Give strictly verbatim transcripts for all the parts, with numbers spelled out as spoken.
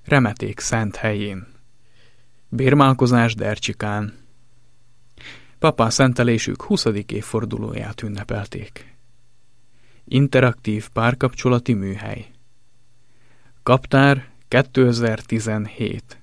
Remeték szent helyén. Bérmálkozás Dercsikán. Papá szentelésük huszadik évfordulóját ünnepelték. Interaktív párkapcsolati műhely. Kaptár kétezer-tizenhét.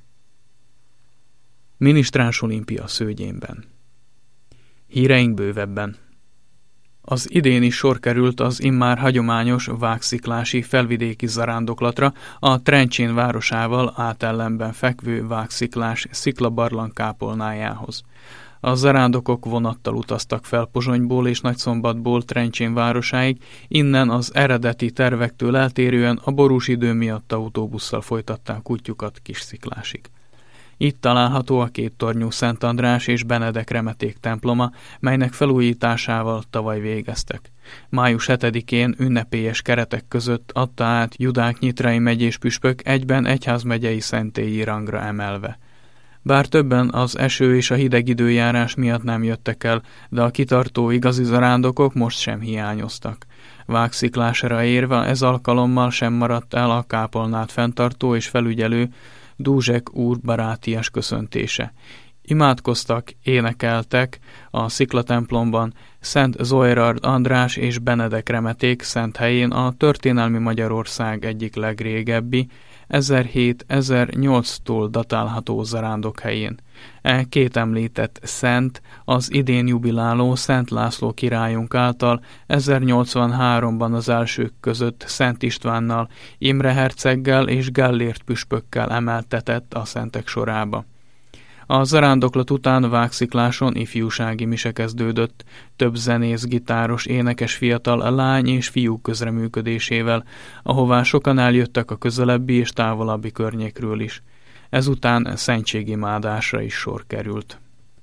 Minisztráns olimpia Szőgyénben. Híreink bővebben. Az idén is sor került az immár hagyományos vágsziklási felvidéki zarándoklatra a Trencsén városával átellenben fekvő vágsziklás sziklabarlang kápolnájához. A zarándokok vonattal utaztak fel Pozsonyból és Nagyszombatból Trencsén városáig, innen az eredeti tervektől eltérően a borús idő miatt autóbusszal folytatták útjukat Kis-Sziklásig. Itt található a két tornyú Szent András és Benedek Remeték temploma, melynek felújításával tavaly végeztek. május hetedikén ünnepélyes keretek között adta át Judák-Nyitrai megyés püspök egyben egyházmegyei szentélyi rangra emelve. Bár többen az eső és a hideg időjárás miatt nem jöttek el, de a kitartó igazi zarándokok most sem hiányoztak. Vágsziklásra érve ez alkalommal sem maradt el a kápolnát fenntartó és felügyelő Dúzsek úr barátias köszöntése. Imádkoztak, énekeltek a sziklatemplomban Szent Zoerard András és Benedek Remeték szent helyén, a történelmi Magyarország egyik legrégebbi, ezerhét-ezernyolctól datálható zarándok helyén. E két említett szent az idén jubiláló Szent László királyunk által ezernyolcvanháromban az elsők között Szent Istvánnal, Imre herceggel és Gellért püspökkel emeltetett a szentek sorába. A zarándoklat után Vágszikláson ifjúsági mise kezdődött, több zenész, gitáros, énekes fiatal lány és fiú közreműködésével, ahová sokan eljöttek a közelebbi és távolabbi környékről is. Ezután szentségimádásra is sor került.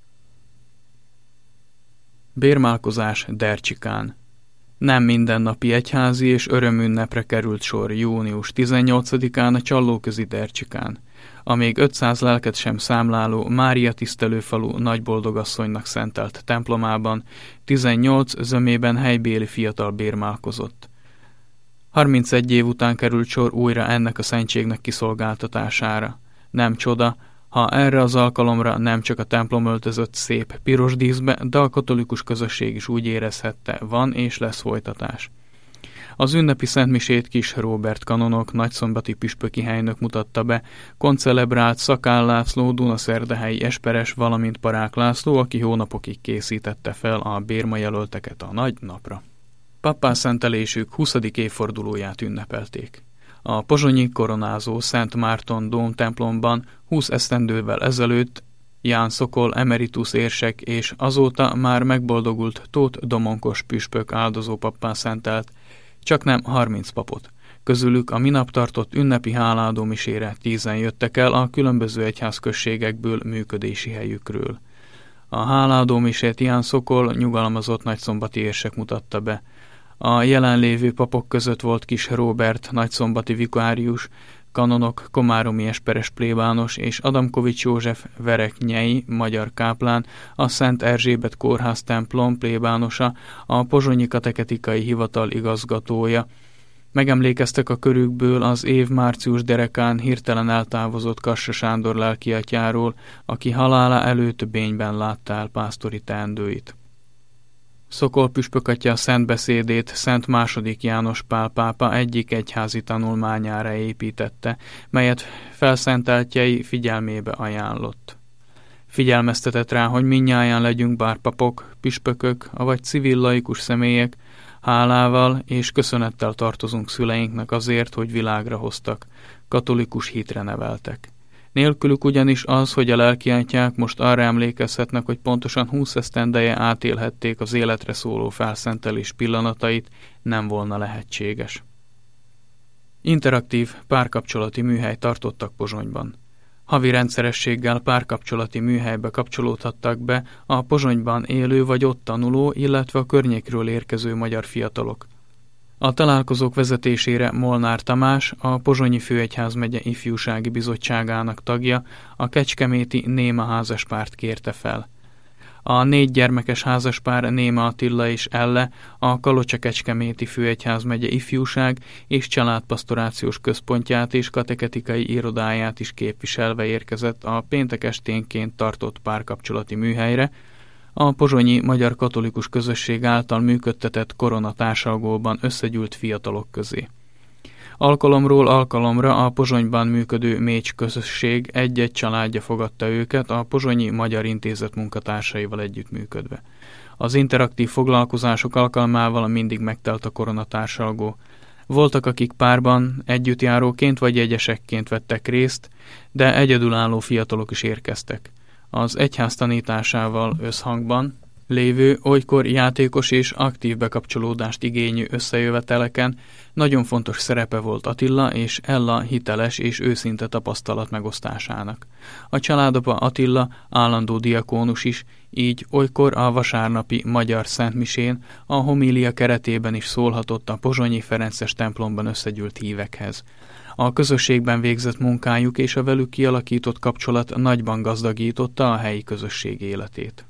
Bérmálkozás Dercsikán. Nem mindennapi egyházi és örömünnepre került sor június tizennyolcadikán a Csallóközi Dercsikán. A még ötszáz lelket sem számláló Mária tisztelőfalu nagyboldogasszonynak szentelt templomában tizennyolc zömében helybéli fiatal bérmálkozott. harmincegy év után került sor újra ennek a szentségnek kiszolgáltatására. Nem csoda, ha erre az alkalomra nem csak a templom öltözött szép piros díszbe, de a katolikus közösség is úgy érezhette, van és lesz folytatás. Az ünnepi szentmisét Kis Róbert kanonok, nagyszombati püspöki helynök mutatta be, koncelebrált Szakál László, dunaszerdahelyi esperes, valamint Parák László, aki hónapokig készítette fel a bérma jelölteket a nagy napra. Pappá szentelésük huszadik évfordulóját ünnepelték. A pozsonyi koronázó Szent Márton dóm templomban húsz esztendővel ezelőtt Ján Szokol emeritus érsek és azóta már megboldogult Tóth Domonkos püspök áldozó pappá szentelt, csaknem harminc papot. Közülük a minap tartott ünnepi hálaadó misére tízen jöttek el a különböző egyházközségekből működési helyükről. A hálaadó misét Ján Szokol nyugalmazott nagyszombati érsek mutatta be. A jelenlévő papok között volt Kis Róbert, nagyszombati vikárius, kanonok, komáromi esperes plébános és Adamkovics József vereknyei magyar káplán, a Szent Erzsébet kórház templom plébánosa, a pozsonyi kateketikai hivatal igazgatója. Megemlékeztek a körükből az év március derekán hirtelen eltávozott Kassa Sándor lelkiatyáról, aki halála előtt bényben látta el pásztori teendőit. Szokol püspökatya szent beszédét Szent második János Pál pápa egyik egyházi tanulmányára építette, melyet felszenteltjei figyelmébe ajánlott. Figyelmeztetett rá, hogy mindnyájan legyünk bár papok, püspökök, avagy civil laikus személyek, hálával és köszönettel tartozunk szüleinknek azért, hogy világra hoztak, katolikus hitre neveltek. Nélkülük ugyanis az, hogy a lelkiatyák most arra emlékezhetnek, hogy pontosan húsz esztendeje átélhették az életre szóló felszentelés pillanatait, nem volna lehetséges. Interaktív párkapcsolati műhely tartottak Pozsonyban. Havi rendszerességgel párkapcsolati műhelybe kapcsolódhattak be a Pozsonyban élő vagy ott tanuló, illetve a környékről érkező magyar fiatalok. A találkozók vezetésére Molnár Tamás, a Pozsonyi Főegyházmegye Ifjúsági Bizottságának tagja, a kecskeméti Néma házaspárt kérte fel. A négy gyermekes házaspár Néme Attila és Elle a Kalocsa-Kecskeméti Főegyházmegye Ifjúság és Családpastorációs Központját és katechetikai irodáját is képviselve érkezett a péntek esténként tartott párkapcsolati műhelyre, a pozsonyi magyar katolikus közösség által működtetett koronatársalgóban összegyűlt fiatalok közé. Alkalomról alkalomra a Pozsonyban működő Mécs közösség egy-egy családja fogadta őket a Pozsonyi Magyar Intézet munkatársaival együttműködve. Az interaktív foglalkozások alkalmával mindig megtelt a koronatársalgó. Voltak, akik párban, együttjáróként vagy egyesekként vettek részt, de egyedülálló fiatalok is érkeztek. Az egyház tanításával összhangban lévő, olykor játékos és aktív bekapcsolódást igényű összejöveteleken nagyon fontos szerepe volt Attila és Ella hiteles és őszinte tapasztalat megosztásának. A családapa Attila állandó diakónus is, így olykor a vasárnapi magyar szentmisén a homília keretében is szólhatott a pozsonyi ferences templomban összegyűlt hívekhez. A közösségben végzett munkájuk és a velük kialakított kapcsolat nagyban gazdagította a helyi közösség életét.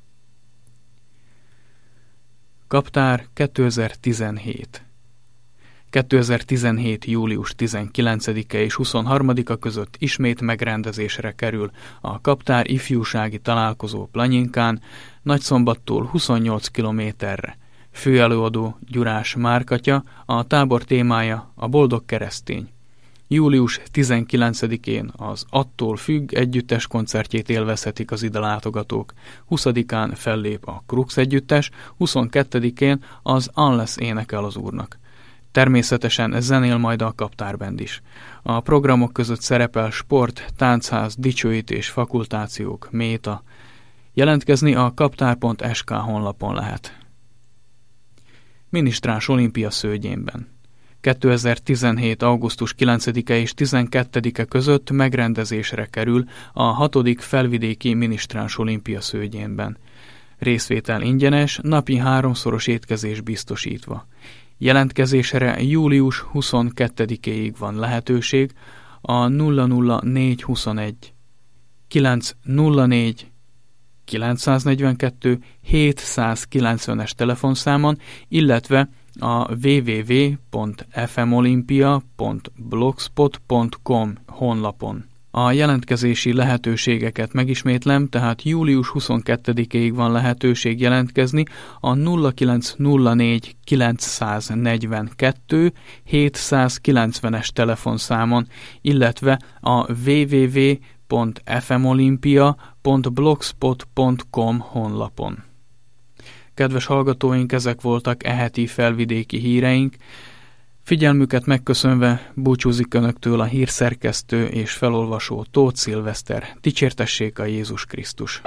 Kaptár kétezer-tizenhét kétezer-tizenhét. július tizenkilencedike és huszonharmadika között ismét megrendezésre kerül a Kaptár ifjúsági találkozó Planyinkán, Nagyszombattól huszonnyolc kilométerre. Főelőadó Gyurás Márkatya, a tábor témája a Boldog Keresztény. július tizenkilencedikén az Attól függ együttes koncertjét élvezhetik az ide látogatók. huszadikán fellép a Krux együttes, huszonkettedikén az Unless énekel az Úrnak. Természetesen zenél majd a Kaptárband is. A programok között szerepel sport, táncház, dicsőítés, fakultációk, méta. Jelentkezni a kaptár pont es ká honlapon lehet. Minisztráns olimpia Szőgyénben. kétezer-tizenhét. augusztus kilencedike és tizenkettedike között megrendezésre kerül a hatodik felvidéki minisztráns olimpia Szőgyénben. Részvétel ingyenes, napi háromszoros étkezés biztosítva. Jelentkezésre július huszonkettedikéig van lehetőség a nulla nulla négy huszonegy kilencszáznégy kilencszáznegyvenkettő hétszázkilencvenes telefonszámon, illetve a double-u double-u double-u pont f m olimpia pont blogspot pont com honlapon. A jelentkezési lehetőségeket megismétlem, tehát július huszonkettedikéig van lehetőség jelentkezni a nulla kilenc nulla négy kilencszáznegyvenkettő hétszázkilencvenes telefonszámon, illetve a double-u double-u double-u pont f m olimpia pont blogspot pont com honlapon. Kedves hallgatóink, ezek voltak e heti felvidéki híreink. Figyelmüket megköszönve búcsúzik önöktől a hírszerkesztő és felolvasó Tóth Szilveszter. Dicsértessék a Jézus Krisztus!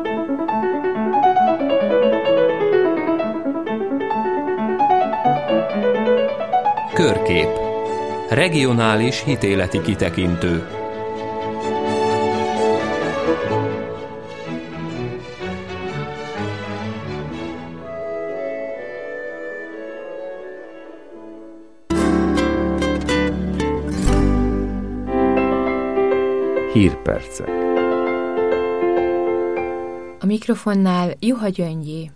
Körkép. Regionális hitéleti kitekintő. Hírpercek. A mikrofonnál Juha Gyöngyi.